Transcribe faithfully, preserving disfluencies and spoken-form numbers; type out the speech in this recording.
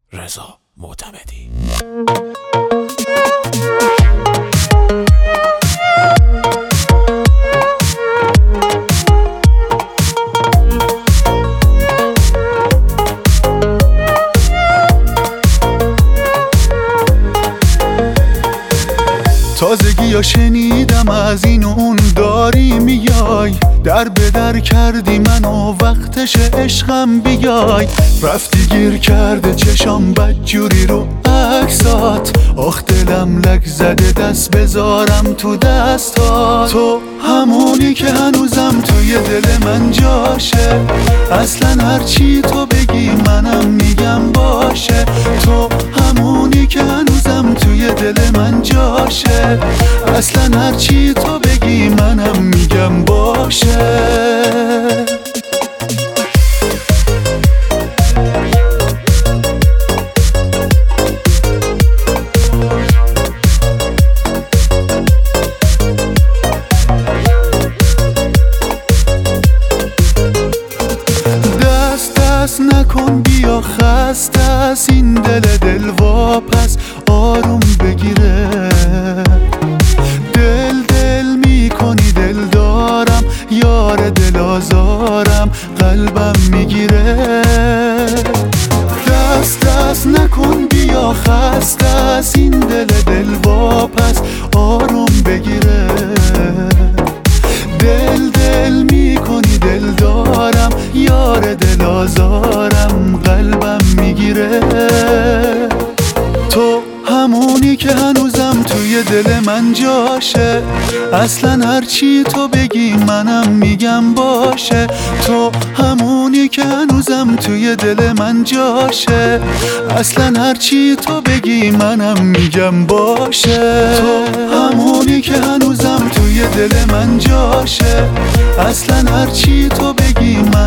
رضا معتمدی. تازگی یا شنیدم از این و اون داری میای، در به در کردی منو وقتش عشقم بیای. رفتی گیر کرده چشام بدجوری رو عکسات، آخ دلم لک زده دست بذارم تو دستات. تو همونی که هنوزم توی دل من جاشه، اصلا هرچی تو بگی منم میگم باشه. تو همونی که هنوزم توی دل من جاشه، اصلا هرچی تو بگی منم میگم باشه. دست دست نکن بیا خسته از این دل دل واپس آروم بگیره. دل دل میکنی دل دارم یار دل آزارم قلبم میگیره. دست دست نکن بیا خسته از این دل دل واپس آروم بگیره. دل دل میکنی دل دارم یار دل آزارم قلبم میگیره. تو همونی که هنوزم توی دل من جاشه، اصلا هرچی تو بگی منم میگم باشه. تو همونی که هنوزم توی دل من جاشه، اصلا هرچی تو بگی منم میگم باشه. تو همونی که هنوزم توی دل من جاشه، اصلا هرچی تو بگی